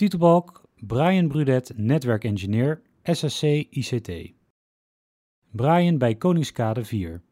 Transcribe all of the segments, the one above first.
Titelbalk Brian Brudet, netwerkengineer, SSC ICT. Brian bij Koningskade 4.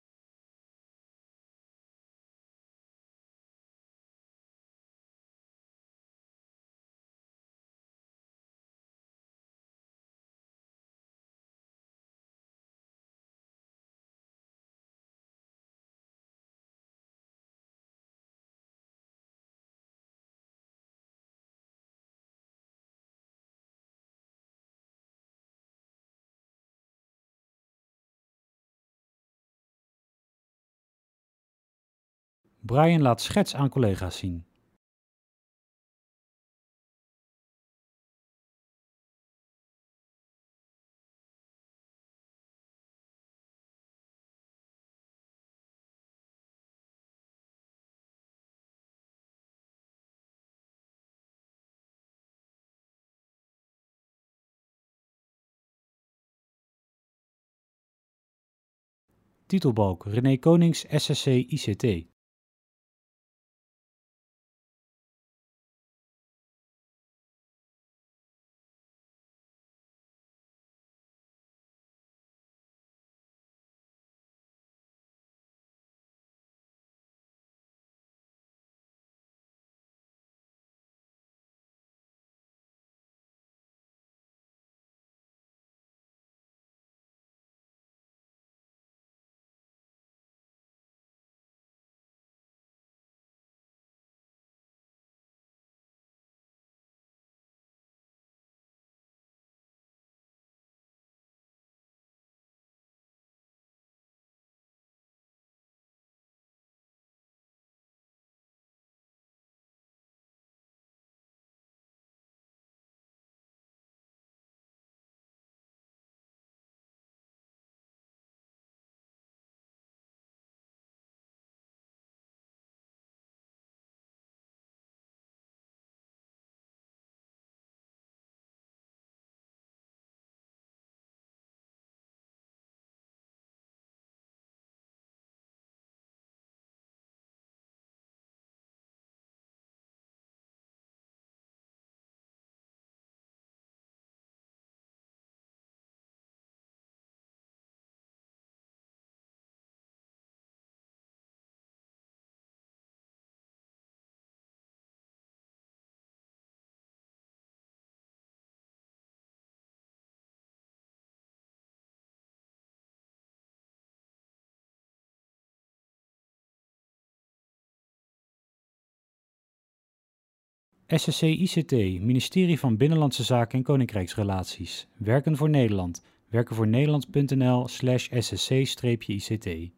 Brian laat schets aan collega's zien. Titelbalk René Konings, SSC ICT. SSC ICT, Ministerie van Binnenlandse Zaken en Koninkrijksrelaties. Werken voor Nederland. Werkenvoornederland.nl/SSC-ICT.